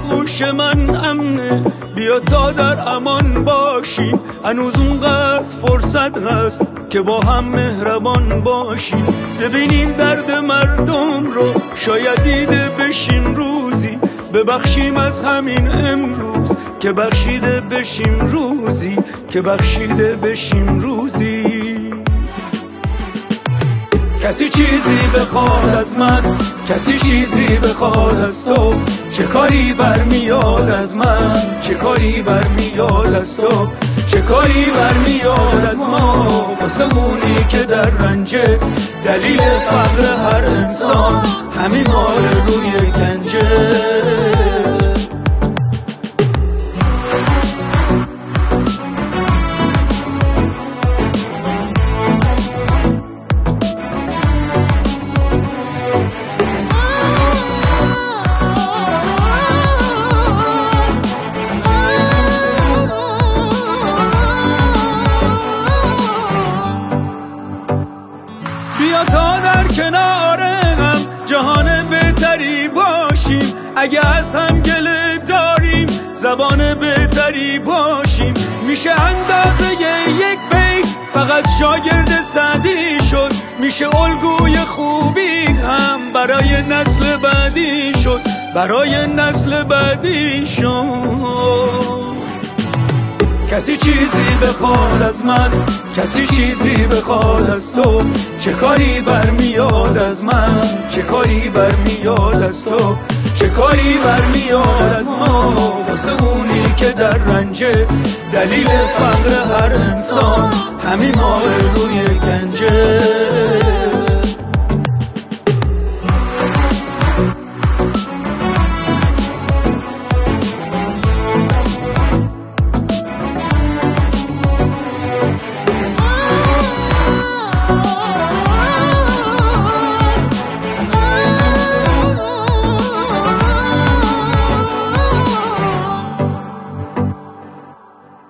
آغوش من امنه، بیا تا در امان باشیم. هنوز اونقدر فرصت هست که با هم مهربان باشیم. ببینیم درد مردم رو، شاید دیده بشیم روزی. ببخشیم از همین امروز که بخشیده بشیم روزی، که بخشیده بشیم روزی. کسی چیزی بخواد از من، کسی چیزی بخواد از تو، چه کاری برمیاد از من، چه کاری برمیاد از تو، چه کاری برمیاد از ما. واسه اونی که در رنجه، دلیل فقر هر انسان همین مال روی گنجه. بیا تا در کنار هم جهان بهتری باشیم. اگه از هم گله داریم زبان بهتری باشیم. میشه اندازه یک بیت فقط شاگرد سعدی شد. میشه الگوی خوبی هم برای نسل بعدی شد، برای نسل بعدی شد. کسی چیزی بخواد از من، کسی چیزی بخواد از تو، چه کاری برمیاد از من، چه کاری برمیاد از تو، چه کاری برمیاد از ما. واسه اونی که در رنجه، دلیل فقر هر انسان همین مال روی گنجه.